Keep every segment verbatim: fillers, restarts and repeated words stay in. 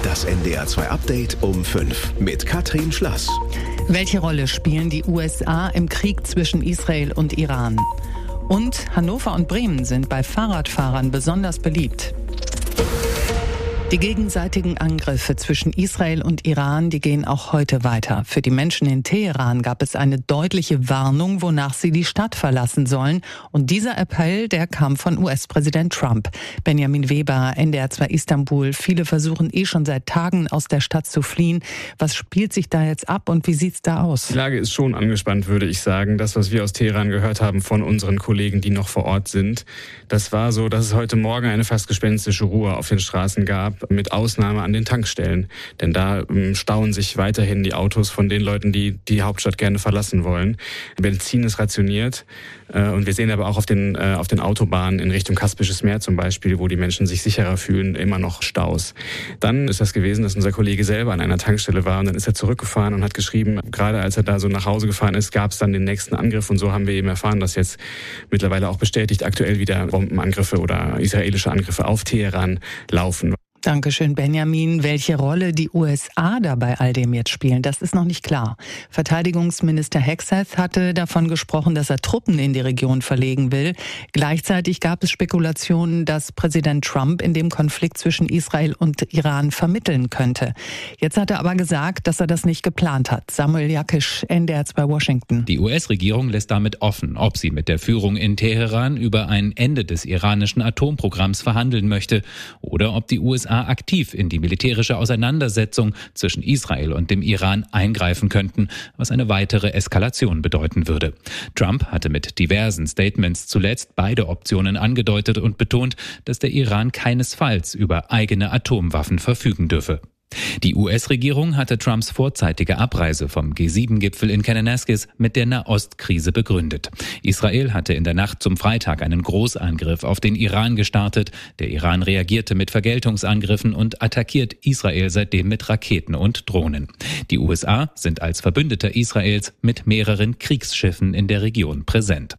Das N D R zwei Update um fünf mit Katrin Schlass. Welche Rolle spielen die U S A im Krieg zwischen Israel und Iran? Und Hannover und Bremen sind bei Fahrradfahrern besonders beliebt. Die gegenseitigen Angriffe zwischen Israel und Iran, die gehen auch heute weiter. Für die Menschen in Teheran gab es eine deutliche Warnung, wonach sie die Stadt verlassen sollen. Und dieser Appell, der kam von U S-Präsident Trump. Benjamin Weber, N D R zwei Istanbul. Viele versuchen eh schon seit Tagen aus der Stadt zu fliehen. Was spielt sich da jetzt ab und wie sieht's da aus? Die Lage ist schon angespannt, würde ich sagen. Das, was wir aus Teheran gehört haben von unseren Kollegen, die noch vor Ort sind, das war so, dass es heute Morgen eine fast gespenstische Ruhe auf den Straßen gab, mit Ausnahme an den Tankstellen. Denn da ähm, stauen sich weiterhin die Autos von den Leuten, die die Hauptstadt gerne verlassen wollen. Benzin ist rationiert äh, und wir sehen aber auch auf den, äh, auf den Autobahnen in Richtung Kaspisches Meer zum Beispiel, wo die Menschen sich sicherer fühlen, immer noch Staus. Dann ist das gewesen, dass unser Kollege selber an einer Tankstelle war und dann ist er zurückgefahren und hat geschrieben, gerade als er da so nach Hause gefahren ist, gab es dann den nächsten Angriff und so haben wir eben erfahren, dass jetzt mittlerweile auch bestätigt aktuell wieder Bombenangriffe oder israelische Angriffe auf Teheran laufen. Dankeschön, Benjamin. Welche Rolle die U S A da bei all dem jetzt spielen, das ist noch nicht klar. Verteidigungsminister Hegseth hatte davon gesprochen, dass er Truppen in die Region verlegen will. Gleichzeitig gab es Spekulationen, dass Präsident Trump in dem Konflikt zwischen Israel und Iran vermitteln könnte. Jetzt hat er aber gesagt, dass er das nicht geplant hat. Samuel Jakisch, N D R zwei Washington. Die U S-Regierung lässt damit offen, ob sie mit der Führung in Teheran über ein Ende des iranischen Atomprogramms verhandeln möchte oder ob die U S A aktiv in die militärische Auseinandersetzung zwischen Israel und dem Iran eingreifen könnten, was eine weitere Eskalation bedeuten würde. Trump hatte mit diversen Statements zuletzt beide Optionen angedeutet und betont, dass der Iran keinesfalls über eigene Atomwaffen verfügen dürfe. Die U S-Regierung hatte Trumps vorzeitige Abreise vom G sieben Gipfel in Kananaskis mit der Nahostkrise begründet. Israel hatte in der Nacht zum Freitag einen Großangriff auf den Iran gestartet. Der Iran reagierte mit Vergeltungsangriffen und attackiert Israel seitdem mit Raketen und Drohnen. Die U S A sind als Verbündeter Israels mit mehreren Kriegsschiffen in der Region präsent.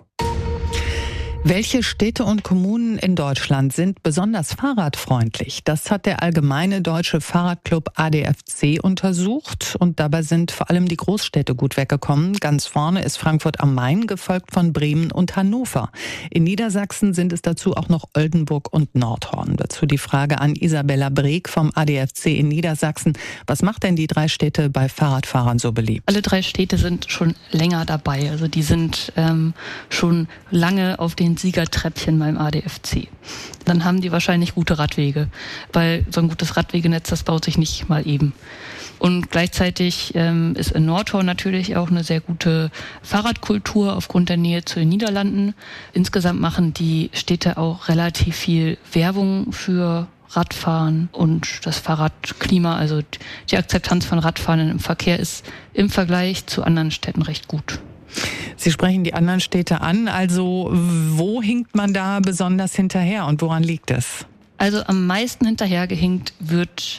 Welche Städte und Kommunen in Deutschland sind besonders fahrradfreundlich? Das hat der Allgemeine Deutsche Fahrradclub A D F C untersucht und dabei sind vor allem die Großstädte gut weggekommen. Ganz vorne ist Frankfurt am Main, gefolgt von Bremen und Hannover. In Niedersachsen sind es dazu auch noch Oldenburg und Nordhorn. Dazu die Frage an Isabella Breek vom A D F C in Niedersachsen. Was macht denn die drei Städte bei Fahrradfahrern so beliebt? Alle drei Städte sind schon länger dabei. Also die sind ähm, schon lange auf den Siegertreppchen beim A D F C. Dann haben die wahrscheinlich gute Radwege, weil so ein gutes Radwegenetz, das baut sich nicht mal eben. Und gleichzeitig ähm, ist in Nordhorn natürlich auch eine sehr gute Fahrradkultur aufgrund der Nähe zu den Niederlanden. Insgesamt machen die Städte auch relativ viel Werbung für Radfahren und das Fahrradklima, also die Akzeptanz von Radfahren im Verkehr ist im Vergleich zu anderen Städten recht gut. Sie sprechen die anderen Städte an, also wo hinkt man da besonders hinterher und woran liegt es? Also am meisten hinterhergehinkt wird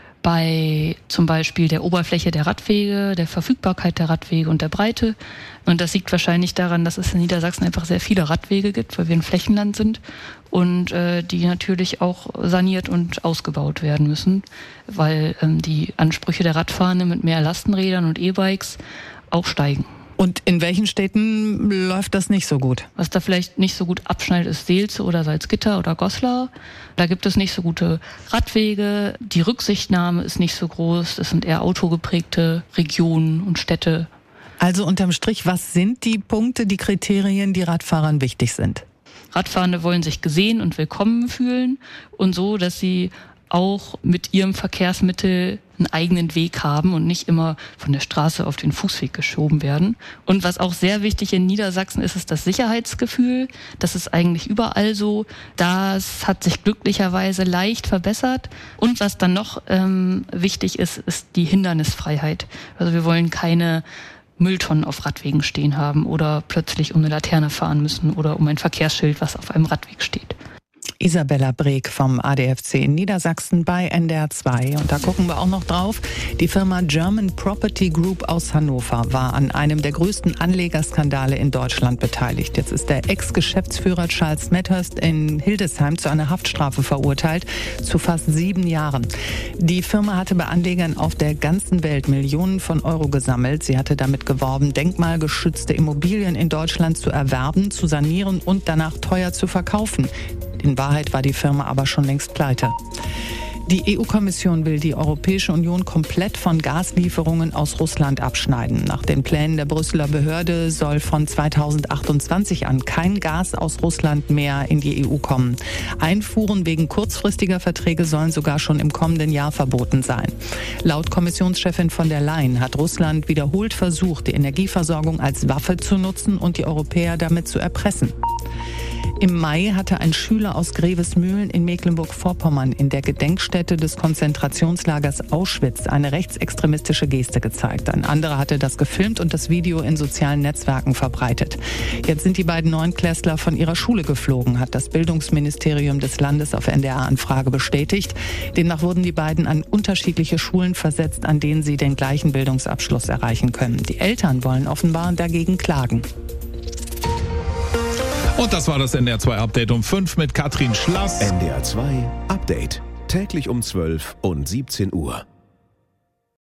bei zum Beispiel der Oberfläche der Radwege, der Verfügbarkeit der Radwege und der Breite. Und das liegt wahrscheinlich daran, dass es in Niedersachsen einfach sehr viele Radwege gibt, weil wir ein Flächenland sind und äh, die natürlich auch saniert und ausgebaut werden müssen, weil ähm, die Ansprüche der Radfahrenden mit mehr Lastenrädern und E-Bikes auch steigen. Und in welchen Städten läuft das nicht so gut? Was da vielleicht nicht so gut abschneidet, ist Seelze oder Salzgitter oder Goslar. Da gibt es nicht so gute Radwege. Die Rücksichtnahme ist nicht so groß. Das sind eher autogeprägte Regionen und Städte. Also unterm Strich, was sind die Punkte, die Kriterien, die Radfahrern wichtig sind? Radfahrende wollen sich gesehen und willkommen fühlen und so, dass sie auch mit ihrem Verkehrsmittel einen eigenen Weg haben und nicht immer von der Straße auf den Fußweg geschoben werden. Und was auch sehr wichtig in Niedersachsen ist, ist das Sicherheitsgefühl. Das ist eigentlich überall so. Das hat sich glücklicherweise leicht verbessert. Und was dann noch ähm, wichtig ist, ist die Hindernisfreiheit. Also wir wollen keine Mülltonnen auf Radwegen stehen haben oder plötzlich um eine Laterne fahren müssen oder um ein Verkehrsschild, was auf einem Radweg steht. Isabella Breek vom A D F C in Niedersachsen bei N D R zwei. Und da gucken wir auch noch drauf. Die Firma German Property Group aus Hannover war an einem der größten Anlegerskandale in Deutschland beteiligt. Jetzt ist der Ex-Geschäftsführer Charles Methurst in Hildesheim zu einer Haftstrafe verurteilt, zu fast sieben Jahren. Die Firma hatte bei Anlegern auf der ganzen Welt Millionen von Euro gesammelt. Sie hatte damit geworben, denkmalgeschützte Immobilien in Deutschland zu erwerben, zu sanieren und danach teuer zu verkaufen. In Wahrheit war die Firma aber schon längst pleite. Die E U-Kommission will die Europäische Union komplett von Gaslieferungen aus Russland abschneiden. Nach den Plänen der Brüsseler Behörde soll von zweitausendachtundzwanzig an kein Gas aus Russland mehr in die E U kommen. Einfuhren wegen kurzfristiger Verträge sollen sogar schon im kommenden Jahr verboten sein. Laut Kommissionschefin von der Leyen hat Russland wiederholt versucht, die Energieversorgung als Waffe zu nutzen und die Europäer damit zu erpressen. Im Mai hatte ein Schüler aus Grevesmühlen in Mecklenburg-Vorpommern in der Gedenkstätte des Konzentrationslagers Auschwitz eine rechtsextremistische Geste gezeigt. Ein anderer hatte das gefilmt und das Video in sozialen Netzwerken verbreitet. Jetzt sind die beiden Neunklässler von ihrer Schule geflogen, hat das Bildungsministerium des Landes auf N D R-Anfrage bestätigt. Demnach wurden die beiden an unterschiedliche Schulen versetzt, an denen sie den gleichen Bildungsabschluss erreichen können. Die Eltern wollen offenbar dagegen klagen. Und das war das N D R zwei Update um fünf mit Katrin Schlass. N D R zwei Update. Täglich um zwölf und siebzehn Uhr.